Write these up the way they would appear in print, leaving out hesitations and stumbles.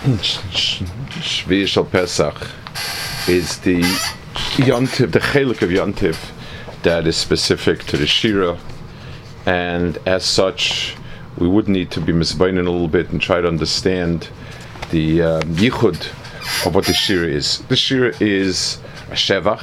Shvi Shel Pesach is the Yontiv, the Chelik of Yontiv that is specific to the Shira, and as such, we would need to be misbeinin a little bit and try to understand the yichud of what the Shira is. The Shira is a Shevach.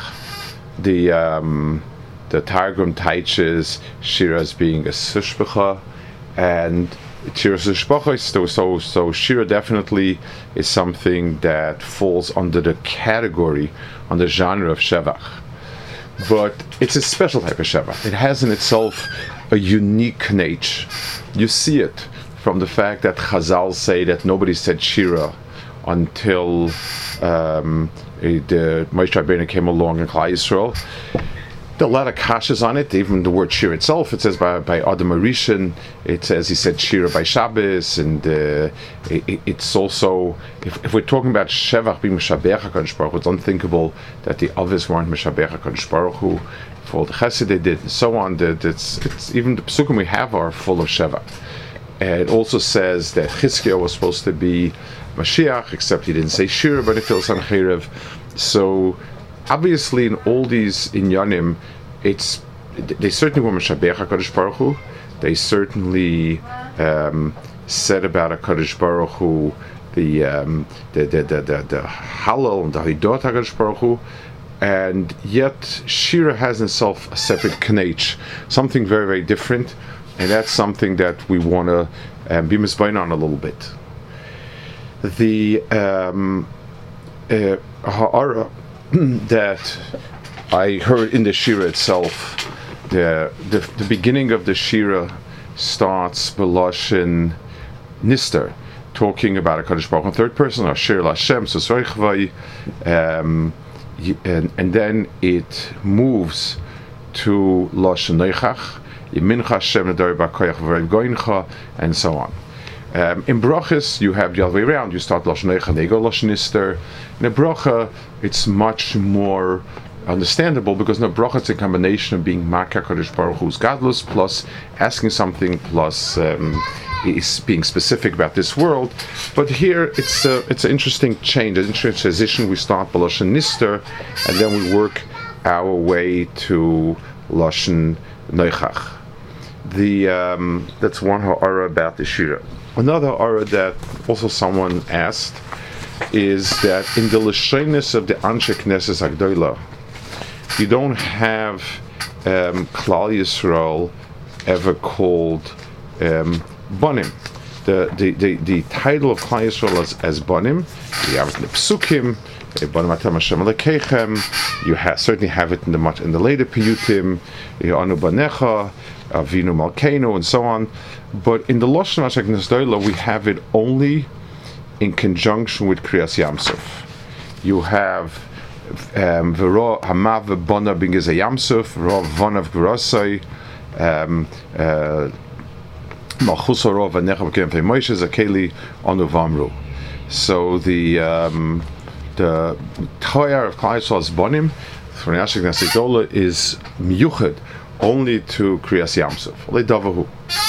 The Targum teaches Shira as being a Sushbecha, and Shira Sushbecha, so Shira definitely is something that falls under the category, on the genre of Shevach. But it's a special type of Shevach. It has in itself a unique nature. You see it from the fact that Chazal say that nobody said Shira until the Moshe Rabbeinu came along in Klal Yisrael. There are a lot of kashas on it. Even the word Shira itself, it says by Adam Arishan, it says he said Shira by Shabbos, and it's also, if we're talking about Shevach being Meshabech HaKadosh Baruch Hu, it's unthinkable that the others weren't Meshabech HaKadosh Baruch Hu for all the chesed they did and so on. It's even the psukim we have are full of Shevach. And it also says that Chizkiah was supposed to be Mashiach, except he didn't say Shira, but it feels Sancherev. So obviously, in all these inyanim, they certainly were Meshabech HaKadosh Baruch Hu. They certainly said about HaKadosh Baruch Hu the Halal and the Hidot HaKadosh Baruch Hu, and yet Shira has in itself a separate knech, something very, very different, and that's something that we want to be misbein on a little bit. The ha'ara that I heard in the Shira itself, the beginning of the Shira starts B'Lashon Nister, talking about a Kadosh Baruch Hu in third person, Asher Lashem Sosroichvai, and then it moves to Lashon Neichach, Yimincha Hashem Nadari B'Koyach V'Rev Goincha, and so on. In brachas, you have the other way around. You start Lashon Neichach, and they go Lashon Nister. In a bracha, it's much more understandable, because in a bracha it's a combination of being Makar Kadosh Baruch Hu's godless, plus asking something, plus is being specific about this world. But here it's an interesting change, an interesting transition. We start by Lashon Nister, and then we work our way to Lashon Neichach. That's one ha'ara about the Shira. Another ha'ara that also someone asked is that in the Lashonis of the Anshe Knesset Agdola, you don't have Klal Yisrael ever called Bonim. The title of Klal Yisrael as Bonim, you have it in the Psukim, Bonim Atam Hashem Elekechem. You certainly have it in the later Piyutim, Anu Banecha, Avinu Malkeinu, and so on. But in the Lashon Anshe Knesset Agdola, we have it only in conjunction with Kriyas Yamsuf. You have V'ro Hamav Bona B'Gezei Yamsuf, V'ro Vonav Gerosai, Malchus Oro V'Necha B'Kem Fei Moshe Zakeli Onu Vamru. So the Toyar of Klal Yisrael's Bonim from the Anshe Knesset Agdola is miyuchad only to Kriyas Yamsuf. Le'davahu.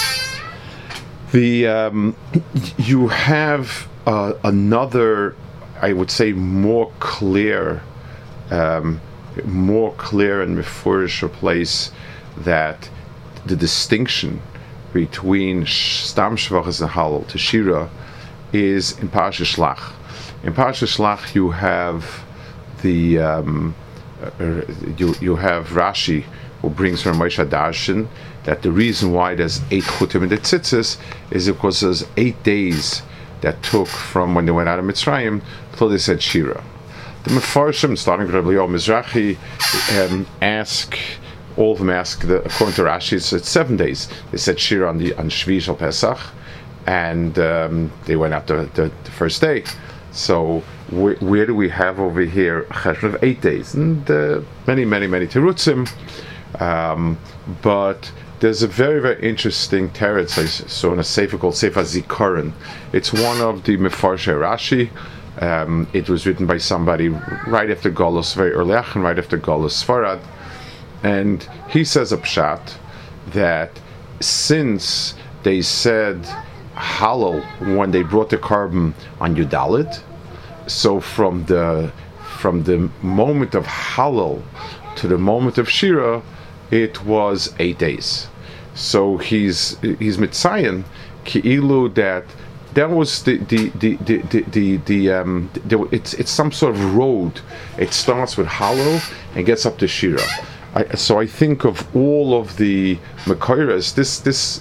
You have another, I would say, more clear and mefurish place that the distinction between Stam Shvachas and Halal to Shira is in Parashat Shlach. In Parashat Shlach, you have you have Rashi, who brings from Moshe Darshan that the reason why there's 8 chutim in the tzitzis is because there's 8 days that took from when they went out of Mitzrayim till they said Shira. The Mefarshim, starting with Rabbi Yoel Mizrahi, all of them ask, according to Rashi, it's 7 days. They said Shira on Shvi Shel Pesach, and they went out the first day. So where do we have over here a cheshbon of 8 days? And many terutzim, but there's a very, very interesting teretz I saw in a sefer called Sefer Zikaron. It's one of the Mefarshei Rashi. It was written by somebody right after Golus, very early and right after Golus Sfarad, and he says a pshat that since they said Hallel when they brought the carbon on Yudalit. So from the moment of Hallel to the moment of Shira, it was 8 days. So he's mitzayin ki'ilu that was it's some sort of road. It starts with Hallel and gets up to Shira. So I think of all of the Makairas, this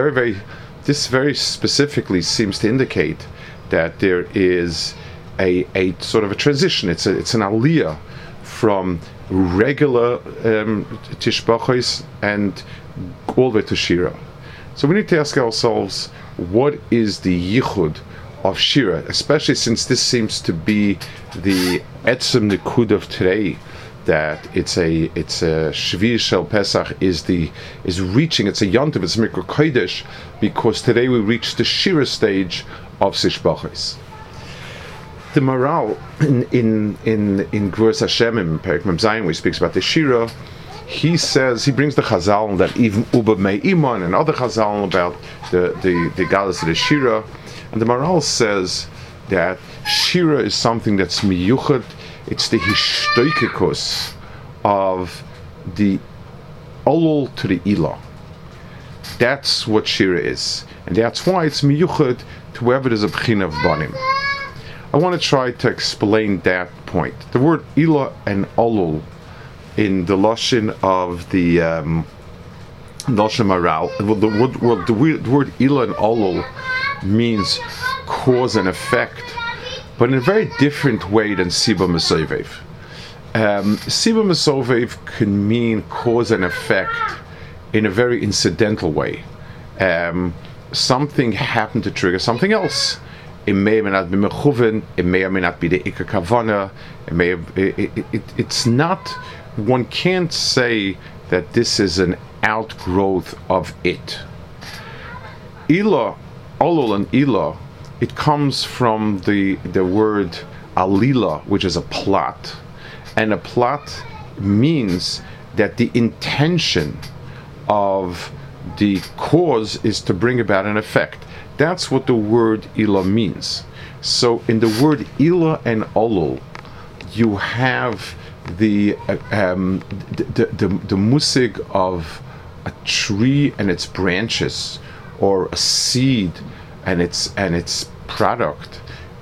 very specifically seems to indicate that there is a sort of a transition. It's an aliyah from regular tishbachos and all the way to Shira. So we need to ask ourselves, what is the yichud of Shira, especially since this seems to be the etzem nikud of today, that it's a Shvi Shel Pesach is reaching, it's a Yontiv, it's a Mikra Kodesh, because today we reach the Shira stage of Sishbachos. The Maral in Gvuras Hashem in Perek Mem Zayin, where he speaks about the Shira, he brings the Chazal that even Uba Mei Iman and other Chazal about the Galus of the Shira, and the Maral says that Shira is something that's miyuchad. It's the hishtoikikus of the olol to the ilah. That's what Shira is, and that's why it's miyuchad to whoever there's a b'china of banim. I want to try to explain that point. The word ilah and olol in the lashon of the lashon Maral, the word ilah and olol means cause and effect, but in a very different way than Siba Mesovev. Siba Mesovev can mean cause and effect in a very incidental way. Something happened to trigger something else. It may or may not be mechuven, it may or may not be the ikar kavana, it's not, one can't say that this is an outgrowth of it. Ilah, olol and ilah, it comes from the word alila, which is a plot. And a plot means that the intention of the cause is to bring about an effect. That's what the word ilah means. So in the word ilah and olol, you have the musig of a tree and its branches, or a seed and its product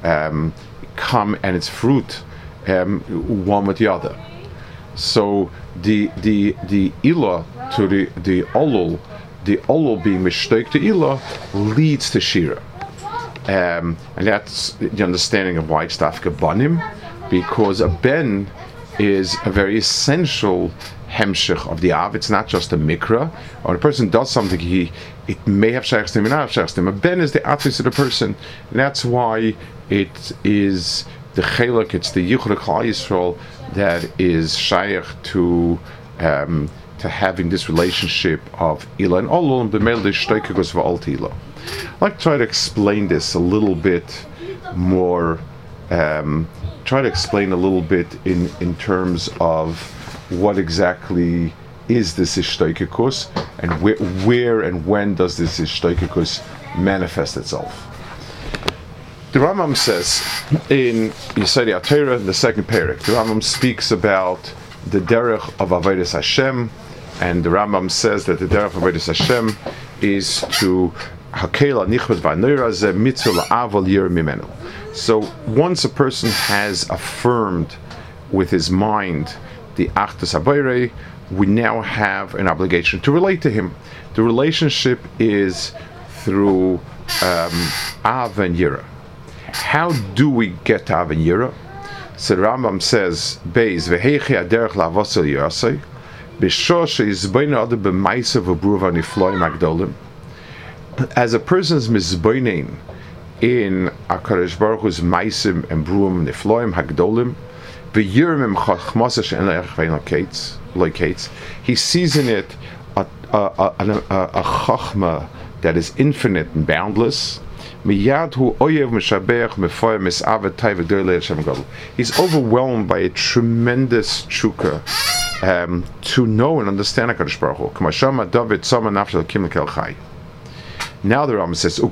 come, and its fruit one with the other. So the ilah to the olol being mishtoik to ilah leads to shira, and that's the understanding of why it's dafka banim, because a ben is a very essential hemshich of the av. It's not just a mikra. When a person does something, it may have shaykhs to him, may not have shaykhs to him. A ben is the atvis of the person, and that's why it is the chelak, it's the yichud Klal Yisrael that is shaykh to having this relationship of ilah and olol, and b'meil the shtoikos v'al ilah. I'd like to try to explain this a little bit more. Try to explain a little bit in terms of what exactly is this ishtoikos, and where and when does this ishtoikos manifest itself. The Rambam says in Yesodei HaTorah, the second perek, the Rambam speaks about the derech of Avodas Hashem, and the Rambam says that the derech of Avodas Hashem is to hakela nichvad v'anoira ze mitzvah la'aval yir mimenu. So once a person has affirmed with his mind the Achdus HaBorei, we now have an obligation to relate to him. The relationship is through Av and Yira. How do we get to Av and Yira? So the Rambam says, Beis v'heichi aderech la'avosel yirasei, b'shor she'izboinu adu b'maisa v'bruva nifloim agdolim. As a person's mizboinin in HaKadosh Baruch Hu's maisim and bruim nifloim hagdolim, v'yirim chachmasa she'en le'erech v'en loikates, he sees in it a chachma that is infinite and boundless. He's overwhelmed by a tremendous chukah to know and understand HaKadosh Baruch Hu. Now the Rambam says,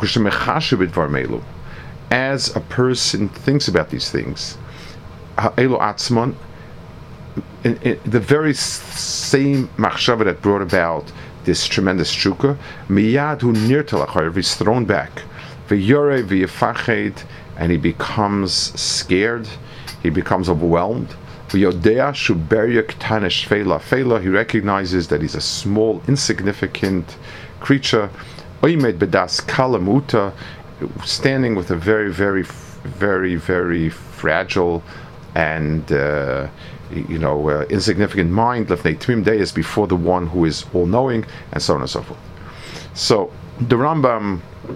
as a person thinks about these things, Elo Atzmon, in the very same machshava that brought about this tremendous shukah, miyad hu nirtalach, he's thrown back, v'yorei v'yefached, and he becomes scared, he becomes overwhelmed. V'yodea shuberia ktana shfela, fela, he recognizes that he's a small, insignificant creature. Oimed bedas kalamuta, standing with a very, very, very, very fragile and insignificant mind, lefnei tmim deis, before the one who is all-knowing, and so on and so forth. So the Rambam,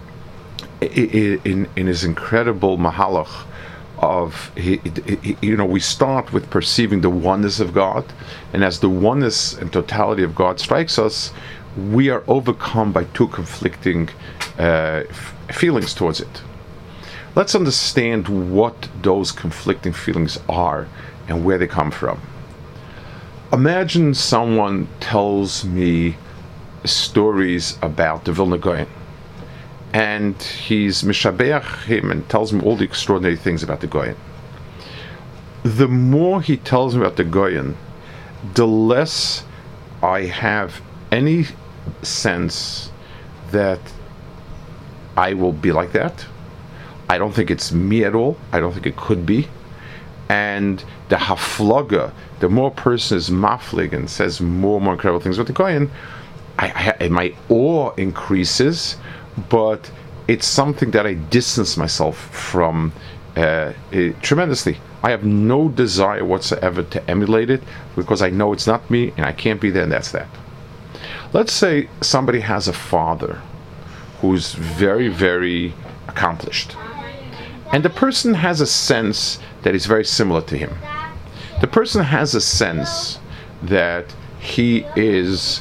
in his incredible mahalach of, we start with perceiving the oneness of God, and as the oneness and totality of God strikes us, we are overcome by two conflicting feelings towards it. Let's understand what those conflicting feelings are and where they come from. Imagine someone tells me stories about the Vilna Gaon, and he's mishabeach him and tells me all the extraordinary things about the Gaon. The more he tells me about the Gaon, the less I have any sense that I will be like that. I don't think it's me at all. I don't think it could be. And the haflaga, the more a person is maflig and says more and more incredible things about the Gaon, my awe increases, but it's something that I distance myself from tremendously. I have no desire whatsoever to emulate it, because I know it's not me and I can't be there, and that's that. Let's say somebody has a father who's very, very accomplished, and the person has a sense that is very similar to him. The person has a sense that he is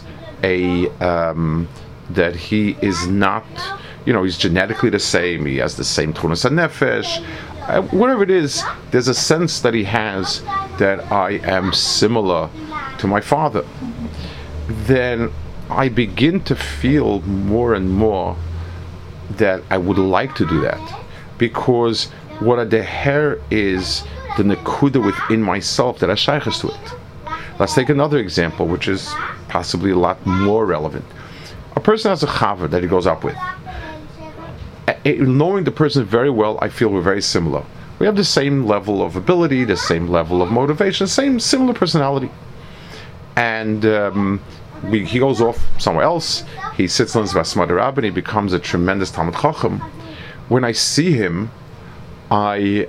that he is not, he's genetically the same, he has the same tunas hanefesh, whatever it is, there's a sense that he has that I am similar to my father. Then I begin to feel more and more that I would like to do that, because what a deher is the nekuda within myself that I shaykhs to it. Let's take another example, which is possibly a lot more relevant. A person has a chaver that he goes up with. Knowing the person very well, I feel we're very similar. We have the same level of ability, the same level of motivation, same similar personality. And he goes off somewhere else. He sits on his Basmad Rab and he becomes a tremendous Talmid Chacham. When I see him, I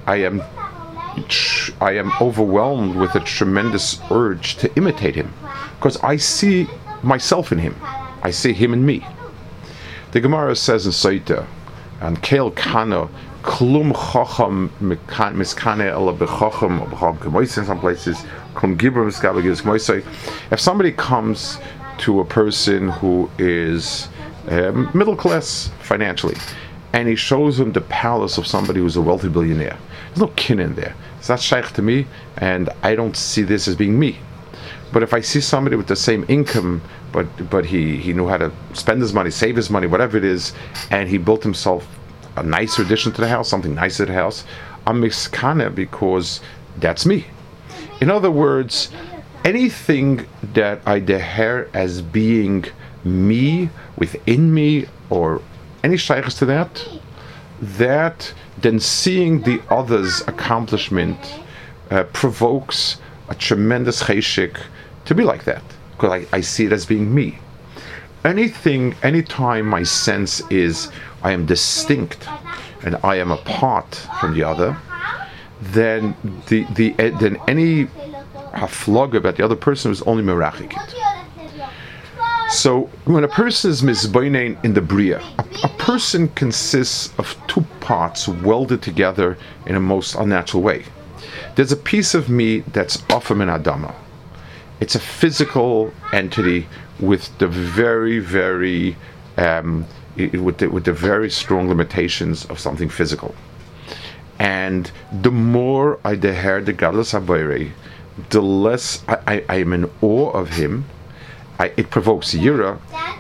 am overwhelmed with a tremendous urge to imitate him, because I see myself in him. I see him in me. The Gemara says in Saita, and Keil Kana, Klum Chacham Miskane Ela Bechacham, in some places, Klum Gibber Miskabe gives Moisei. If somebody comes to a person who is middle class financially, and he shows him the palace of somebody who's a wealthy billionaire, there's no kin in there. It's not shaykh to me, and I don't see this as being me. But if I see somebody with the same income, but he knew how to spend his money, save his money, whatever it is, and he built himself a nicer addition to the house, something nicer to the house, I'm miskana, because that's me. In other words, anything that I deher as being me, within me, or any shaykhs to that then seeing the other's accomplishment provokes a tremendous cheshik to be like that, because I see it as being me. Anytime my sense is I am distinct and I am apart from the other, then then any haflog about the other person is only merachikit. So when a person is mizbainain in the bria, a person consists of two parts welded together in a most unnatural way. There's a piece of me that's offer min adama. It's a physical entity with the very, very with the very strong limitations of something physical. And the more I deher the gadlus habayre, the less I am in awe of him. It provokes yira,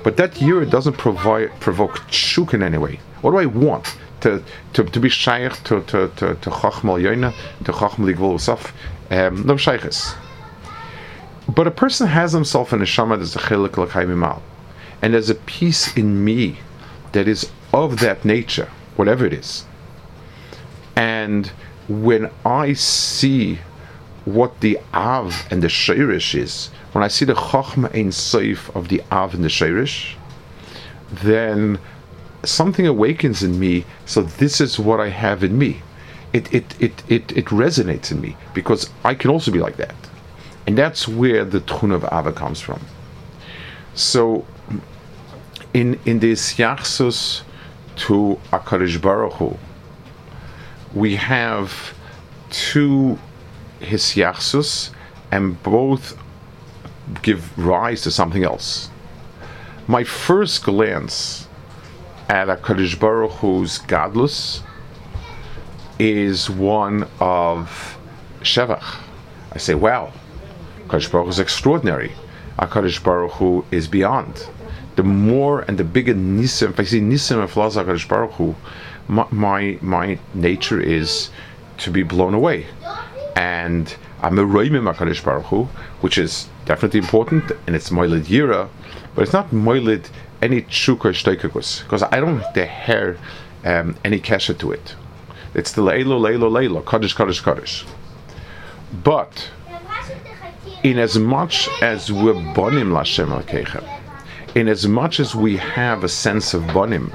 But that year doesn't provoke shuk in any way. What do I want? To be shaykh to chachmal yoina, to chachmal igvul usaf, no shaykhs. But a person has himself in a neshama that's a chelik l'chayim imal, and there's a piece in me that is of that nature, whatever it is. And when I see what the Av and the Sheirish is, when I see the Chochmah Ein Sof of the Av and the Sheirish, then something awakens in me. So this is what I have in me. It resonates in me because I can also be like that, and that's where the Tchun of Ava comes from. So in this Yachsus to HaKadosh Baruch Hu, we have two hisyachsus, and both give rise to something else. My first glance at HaKadosh Baruch Hu's gadlus is one of shevach. I say, wow, HaKadosh Baruch Hu is extraordinary. HaKadosh Baruch Hu is beyond. The more and the bigger nisim, if I see nisim and flaws HaKadosh Baruch Hu, my nature is to be blown away, and I'm a roimim HaKadosh Baruch Hu, which is definitely important, and it's moilid yira, but it's not moilid any tshuka shteikakus, because I don't have any kesha to it. It's the leilo kaddish kaddish. But in as much as we're bonim l'Hashem Elokeichem, in as much as we have a sense of bonim,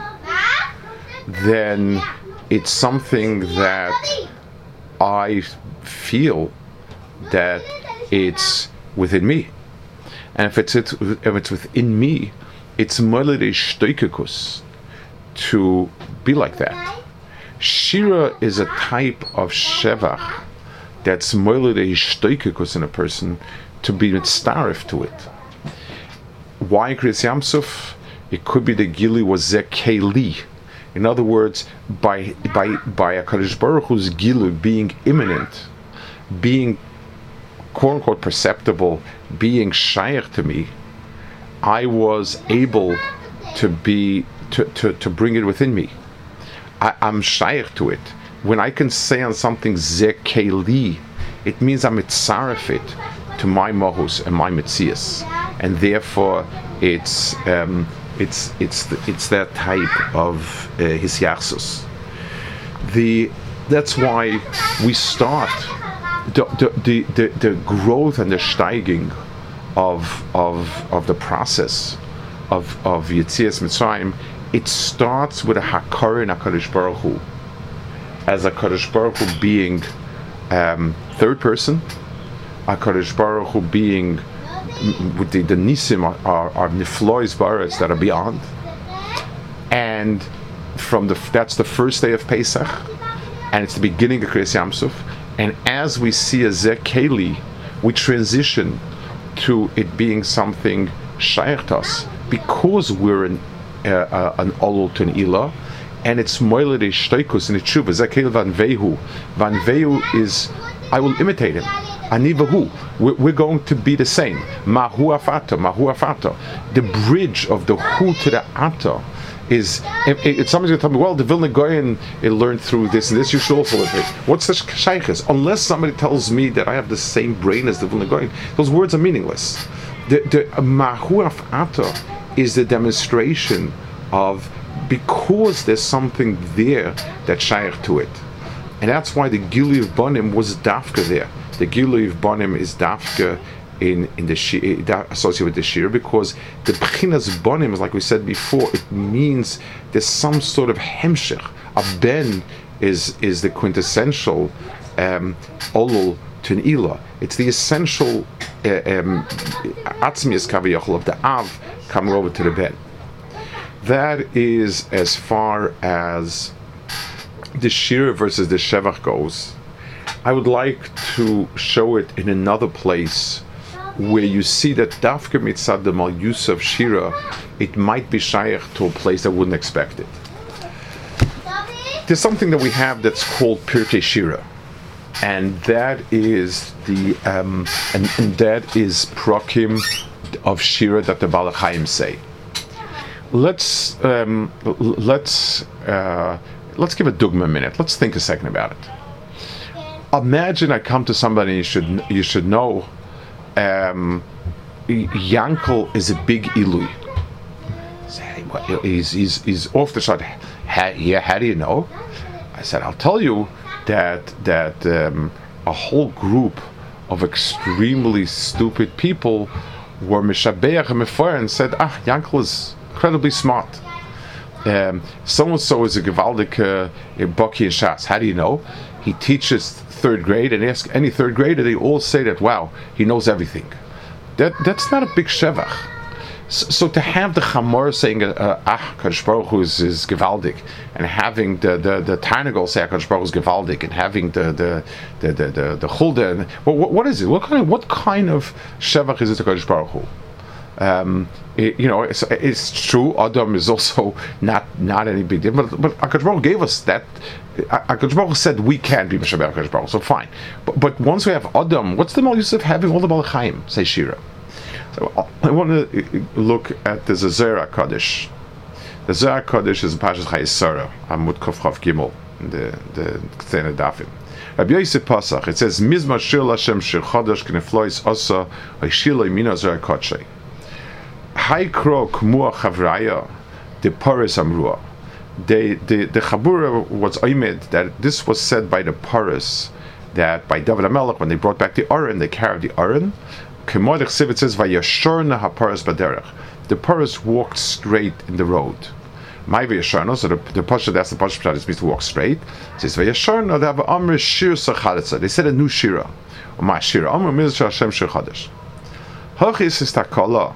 then it's something that I feel that it's within me. And if it's within me, it's molidei shtoikekus to be like that. Shira is a type of shevach that's molidei shtoikekus in a person to be mitzaref to it. Why Kriyas Yamsuf? It could be the Gili was zekeli. In other words, by HaKadosh Baruch Hu's Gilu being imminent, being quote unquote perceptible, being shaykh to me, I was able to bring it within me. I'm shaykh to it. When I can say on something zekeli, it means I'm mitzaref it to my mohus and my mitzias, and therefore it's that type of hisyachsus. That's why we start the growth and the steiging of the process of Yetzias Mitzrayim. It starts with a hakara in HaKadosh Baruch Hu, as HaKadosh Baruch Hu being third person, HaKadosh Baruch Hu being with the nisim are niflois baras that are beyond, and that's the first day of Pesach, and it's the beginning of Kriyas Yamsuf. And as we see a zekeli, we transition to it being something shaykh to us because we're an olul to an ilah, and it's moiled shteikus and tshuva. Zekel van vehu is I will imitate him. Anivahu, we're going to be the same. Mahu afato. The bridge of the hu to the ato is. If somebody's going to tell me, well, the Vilna Goyen learned through this and this, you should also learn it. What's the shaykhs? Unless somebody tells me that I have the same brain as the Vilna Goyen, those words are meaningless. The mahu afato is the demonstration of, because there's something there that's shaykh to it, and that's why the Gili of Bonim was dafka there. The Gili of Bonim is dafka in the associated with the shir, because the Bchinas Bonim is, like we said before, it means there's some sort of hemshech. A ben is the quintessential olul to an ilah. It's the essential atzmius kaviyachol of the av coming over to the ben. That is as far as the shir versus the shevach goes. I would like to show it in another place where you see that dafka mitzad the mal yusuf shira, it might be shaykh to a place that wouldn't expect it. There's something that we have that's called pirtei shira, and that is the and that is prakim of shira that the Baal HaChaim say. let's give a dogma a minute. Let's think a second about it. Imagine I come to somebody you should know. Yankel is a big ilui. He's off the shot. How do you know? I said, I'll tell you that a whole group of extremely stupid people were mishabeach and mefoyer and said, Yankel is incredibly smart. So-and-so is a gewaldige Baki and Shas. How do you know? He teaches third grade, and ask any third grader, they all say that, wow, he knows everything. That's not a big shevach. So to have the Chamor saying, Kadosh Baruch Hu is gewaldig, and having the Tarnagol say Kadosh Baruch Hu is gewaldig, and having the Chulda, what is it? What kind of shevach is it to Kadosh Baruch Hu? It's true. Adam is also not any big deal, but Akadosh Baruch Hu gave us that. Akadosh Baruch Hu said we can be Mishabeh Akadosh Baruch Hu, so fine. But once we have Adam, what's the more use of having all the Balchaim? Say Shira. So I want to look at the Zohar Kodesh. The Zohar Kodesh is Parshas Chayesara, Amud Kuf Chav Gimel, the Ktene Dafim. Rabbi Yosef Pasach, it says Mizmor Shir Lashem Shir Chodesh Kneflois Osa Oishilo Yimino Zohar Kodshei. Haikro K'mua Chavraya, the Paris Amrua. The Chabura was oimed that this was said by the Paris, that by David HaMelech, when they brought back the Aron, they carried the Aron. K'modech Sivit says, Vayashorna HaParis Baderech. The Paris walked straight in the road. My Vayashorna, so the Pasha, that's the Pasha, it means to walk straight. It says, Vayashorna, they have Amr Shir Sachalitza. They said a new Shira. Ma Shira. Amr Mizra Hashem Shir Chodesh. Hachis is Takala.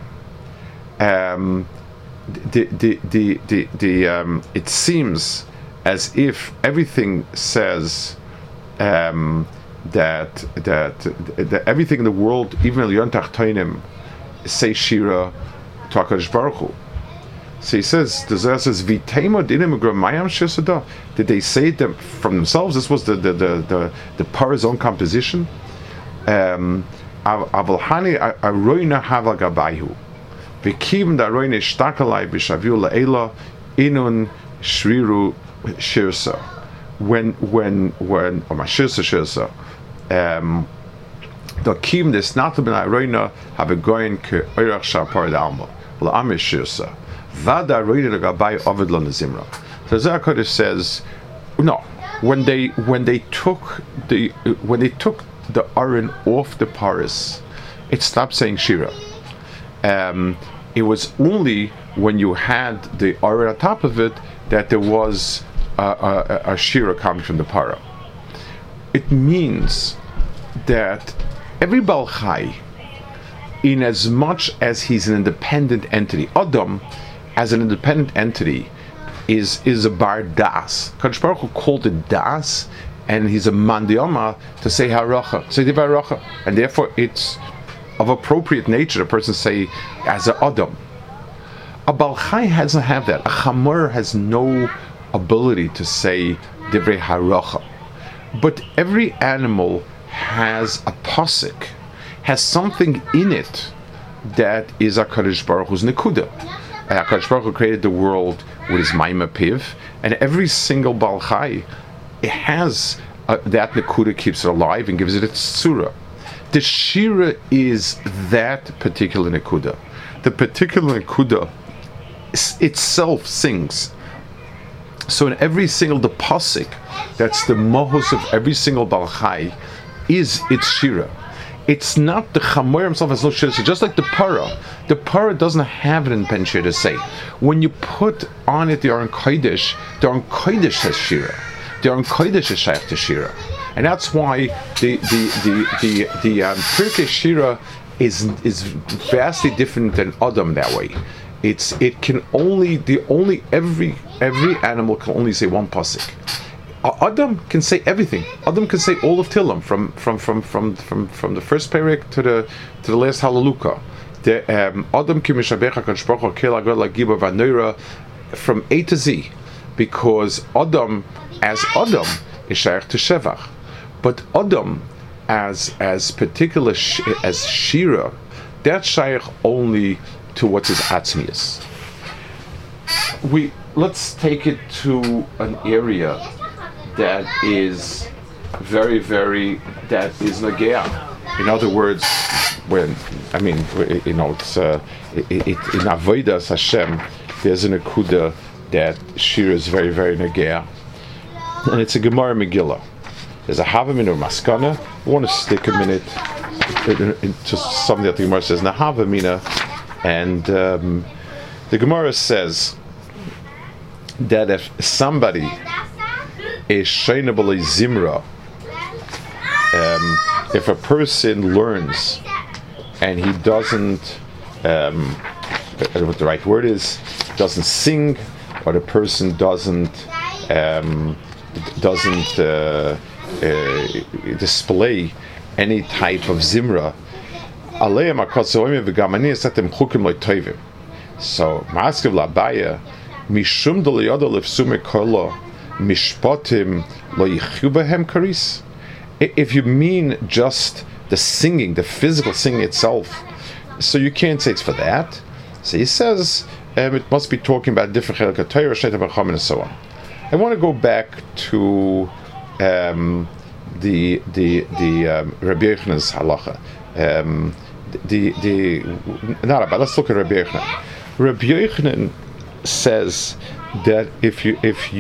It seems as if everything says that everything in the world, even Elyon Tachtonim, say Shira to HaKadosh Baruch Hu. So he says, the Zohar says, V'teimo dinim u'gramayam shesada. Did they say them from themselves? This was the Parah's own composition. Avalhani aroina haval gabayhu. V'kim da'roine shtakalai b'shaviu la'ela inun shriru shirsa. When shirsa the kim des natum ben aroina have a goin ke oirach shapar d'alma la'amish shirsa. Vada aroina l'gabay ovid lo nezimra. So Zohar Kodesh says, no, when they took the Aron off the Paris, it stopped saying Shira. It was only when you had the Aron on top of it that there was a Shira coming from the Para. It means that every Baal Chai, in as much as he's an independent entity, Adam, as an independent entity, is a bar das. Kadosh Baruch Hu called it das, and he's a mandiyama to say haracha, say divaracha, and therefore it's of appropriate nature. A person say as a Adam. A Baal Chai doesn't have that. A Chamor has no ability to say divrei haracha. But every animal has a pasuk, has something in it that is HaKadosh Baruch Hu's nekuda. HaKadosh Baruch Hu created the world with his Maimah Piv, and every single Baal Chai, it has that nekuda, keeps it alive and gives it its surah. The Shira is that particular nekuda. The particular nekuda itself sings. So in every single the pasuk, that's the mohos of every single Baal Chai, is its Shira. It's not the Chamor himself has no Shira. So just like the Para doesn't have an independent Shira to say. When you put on it the Aron Kodesh has Shira. The Aron Kodesh is shaykh to Shira, and that's why the Pirkei Shira is vastly different than Adam that way. Every animal can only say one pasuk. Adam can say everything. Adam can say all of Tillim from the first parak to the last Hallelujah. Adam ki mishabech HaKadosh Baruch Hu kel agol lagiba v'noira from A to Z, because Adam as Adam is shaykh to Shevach, but Adam as particular as Shira, that's shaykh only to what's his atzmius. let's take it to an area that is very, very, that is nagea. In other words, when it's in Avodas Hashem, there's an akuda that shir is very, very nagea, and it's a Gemara Megillah. There's a Havamina or Maskana. I want to stick a minute into something that the Gemara says. Now Havamina, and the Gemara says that if somebody is shainable zimra, if a person learns and he doesn't, I don't know what the right word is, doesn't sing, or the person doesn't display any type of zimra, so Ma'askiv Labaya Mishum Doliyoda Lefsume Kolo Mishpatim Lo Yichyu Behem Karis. If you mean just the singing, the physical singing itself, so you can't say it's for that. So he says it must be talking about different Chelek Torah, Sheta B'Cham, and so on. I want to go back to the Rabbi Yochanan's halacha. Let's look at Rabbi Yochanan. Rabbi Yochanan says that if you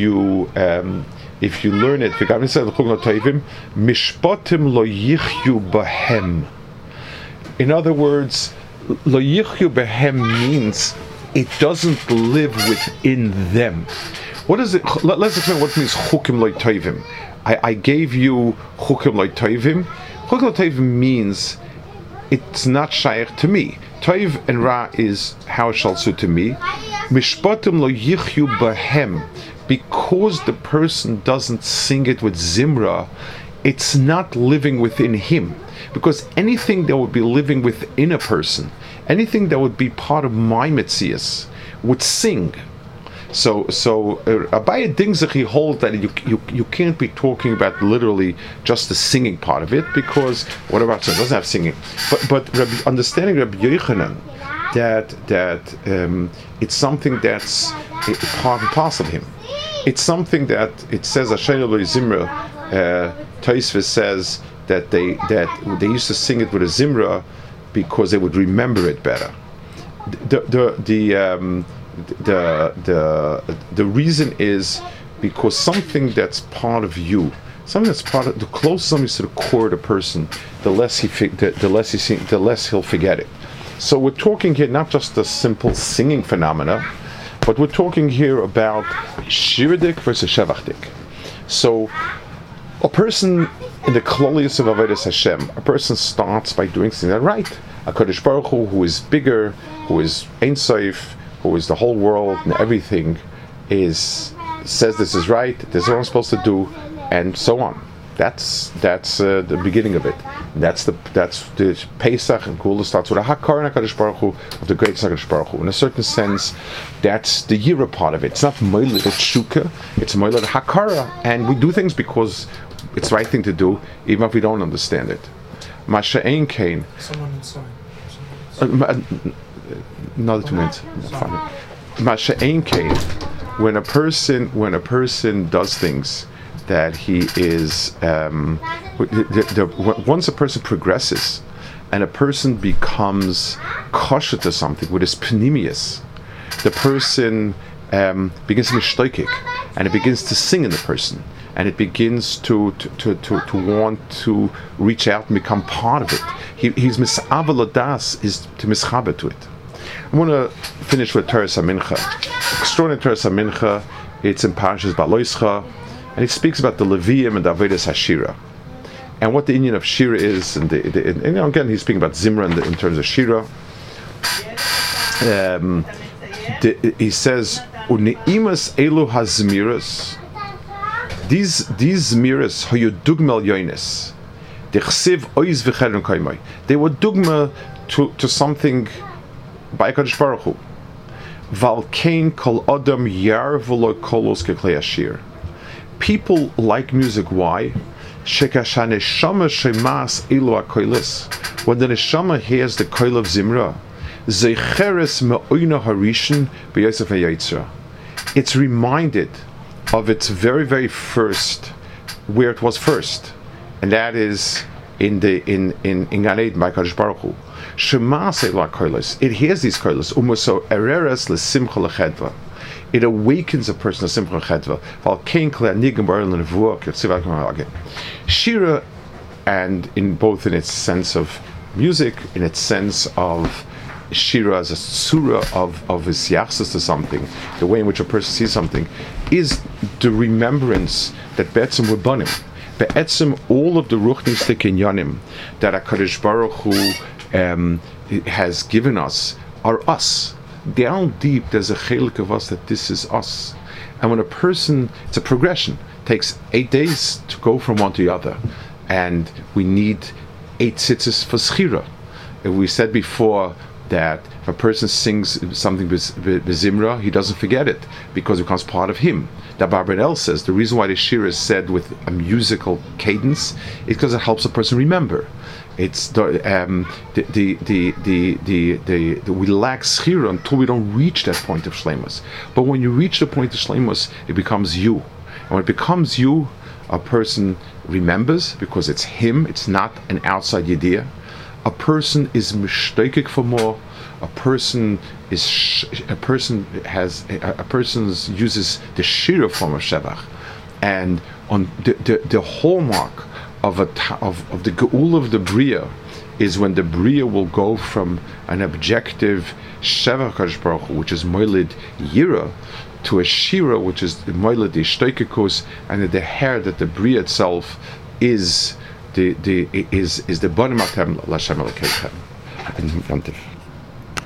learn it, mishpatim lo yichyu bahem. In other words, lo yichyu bahem means it doesn't live within them. What is it? Let's explain what means chukim lo tovim. I gave you chukim lo tovim. Chukim lo tovim means it's not shaykh to me. Toiv and Ra is how it shall suit to me. Mishpatim lo yichyu bahem. Because the person doesn't sing it with zimra, it's not living within him. Because anything that would be living within a person, anything that would be part of my metzias, would sing. So Abaye Dingzach, he holds that you can't be talking about literally just the singing part of it, because what about so it doesn't have singing? But understanding Rabbi Yochanan that it's something that's part and parcel of him. It's something that it says Asher Lo Zimra. Tosfos says that they used to sing it with a zimra because they would remember it better. The reason is because something that's part of you, something that's part of the closer something to the core of the person, the less he'll forget it. So we're talking here not just the simple singing phenomena, but we're talking here about shiradik versus shevachdik. So a person in the klolius of Avodas Hashem, a person starts by doing things that right. HaKadosh Baruch Hu, who is bigger, who is Ein Sof, who is the whole world and everything, says this is right, this is what I'm supposed to do, and so on. That's the beginning of it. That's the Pesach and Gula starts with a Hakar HaKadosh Baruch Hu, of the great HaKadosh Baruch Hu. In a certain sense, that's the Yira part of it. It's not Moiled Shuka, it's Moiled Hakara, and we do things because it's the right thing to do, even if we don't understand it. Masha'ein Kain. Someone inside. Another 2 minutes. Masha'ein Kain. When a person does things that he is, once a person progresses and a person becomes kosher to something with his panemius, the person begins to be shtoikik, and it begins to sing in the person, and it begins to want to reach out and become part of it. He's misavaladas is to mischaber to it. I want to finish with Teres HaMincha. Extraordinary Teres HaMincha. It's in Parashas Baloischa, and he speaks about the Levium and the Avodas Hashira, and what the Indian of Shira is. And again, he's speaking about Zimra in terms of Shira. He says, "Uneimas elu hazmiras." These zmiras hayu dugmal yoines. They were dugma to something by HaKadosh Baruch Hu. Valkein kol adam yarvolo kolos keklei ashir. People like music. Why? Shekasha neshama shemas elu hakoilis. When the neshama hears the koil of Zimra, zeicheres me'oina harishin b'yosef hayitzra. it's reminded of its very, very first, where it was first, and that is in Gan Eden by Kadosh Baruch Hu. Shema Seila Koilos. It hears these koilos. Umuso ereres lesimcha lechedva. It awakens a person to simcha lechedva. Val kein klei nigam bar lenevua kirtzivat kamagin. Shira, and in both in its sense of music, in its sense of Shira as a surah of his yachsus to something, the way in which a person sees something, is the remembrance that Be'etzim were banim. Be'etzim, all of the ruchnistik inyanim that HaKadosh Baruch Hu has given us are us. Down deep, there's a chelik of us that this is us. And when a person, it's a progression, it takes 8 days to go from one to the other. And we need 8 tzitzis for schira. We said before that if a person sings something bezimra, he doesn't forget it because it becomes part of him. That Barbanel says the reason why the shir is said with a musical cadence is because it helps a person remember. It's we lack schira until we don't reach that point of shleimus. But when you reach the point of shleimus, it becomes you, and when it becomes you, a person remembers because it's him. It's not an outside idea. A person is mishtakik for more. A person uses the shira form of shevach, and on the hallmark of the geul of the bria is when the bria will go from an objective shevach Kadosh Baruch Hu, which is moilid yira, to a shira, which is moilid ishtoikikus, and the hair that the bria itself is the bottom of Hashem Elokeichem.